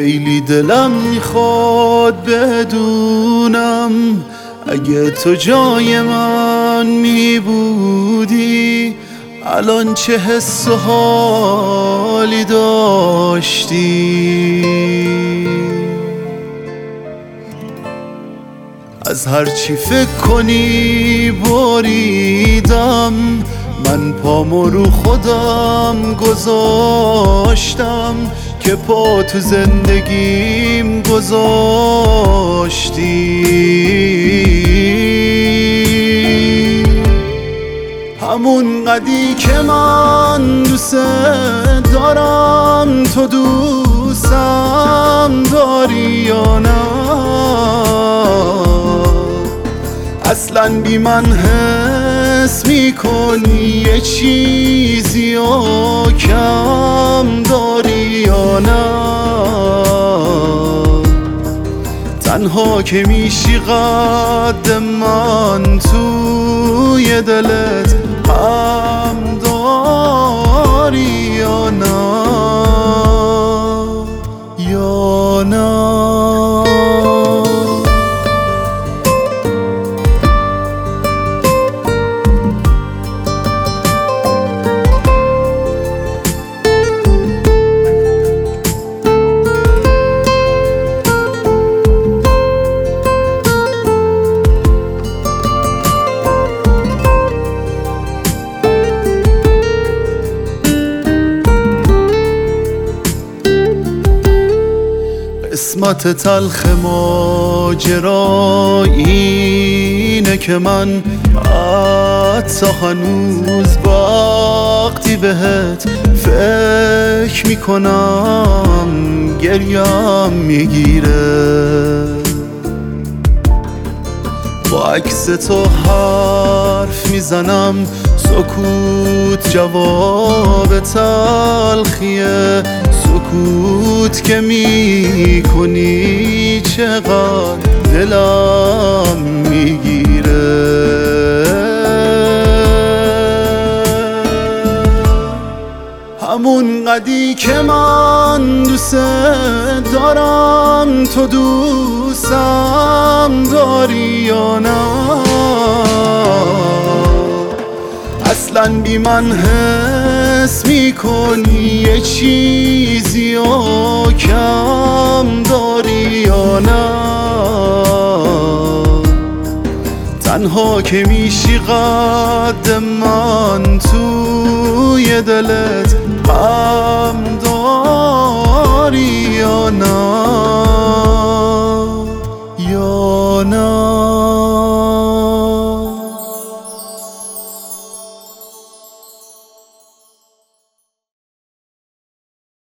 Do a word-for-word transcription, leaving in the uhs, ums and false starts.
خیلی دلم میخواد بدونم اگه تو جای من میبودی الان چه حس و حالی داشتی. از هرچی فکر کنی بریدم، من پامو رو خودم گذاشتم که پا تو زندگیم گذاشتی. همون قدی که من دوست دارم تو دوستم داری یا نه؟ اصلا بی من حس میکنی یه چیزی و کم داری یا نه؟ تنها که میشی قد من توی دلت هم داری یا نه؟ یا نه؟ قسمت تلخ ماجرا اینه که من حتی هنوز وقتی بهت فکر میکنم گریم میگیره. با عکس تو حرف میزنم، سکوت جواب تلخیه. سکوت که میکنی چقدر دلم میگیره. همون قدی که من دوست دارم تو دوستم داری یا نه؟ اصلا بی من حس میکنی یه چیزی و کم داری یا نه؟ تنها که میشی قد من توی دلت